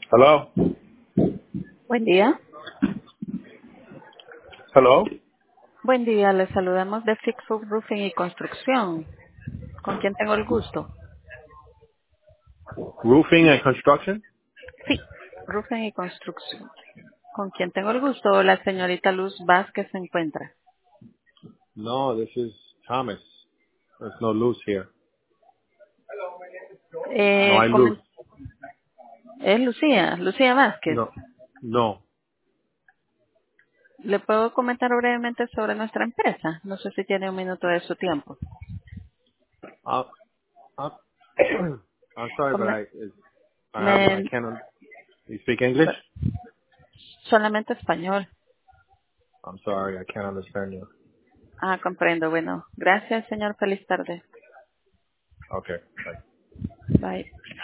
Hello. Buen día. Hello. Buen día, les saludamos de Fixed Roofing y Construcción. ¿Con quién tengo el gusto? Roofing and construction? Sí, Roofing y Construcción. ¿Con quién tengo el gusto? La señorita Luz Vázquez se encuentra. No, this is Thomas. There's no Luz here. No Eh, hay Luz. comen- es Lucía Vázquez. No. No. ¿Le puedo comentar brevemente sobre nuestra empresa? No sé si tiene un minuto de su tiempo. Uh, uh, I'm sorry, but Come- I me- can't. You speak English? solamente español. I'm sorry, I can't understand you. Ah, comprendo. Bueno, gracias, señor. Feliz tarde. Okay. Bye. Bye.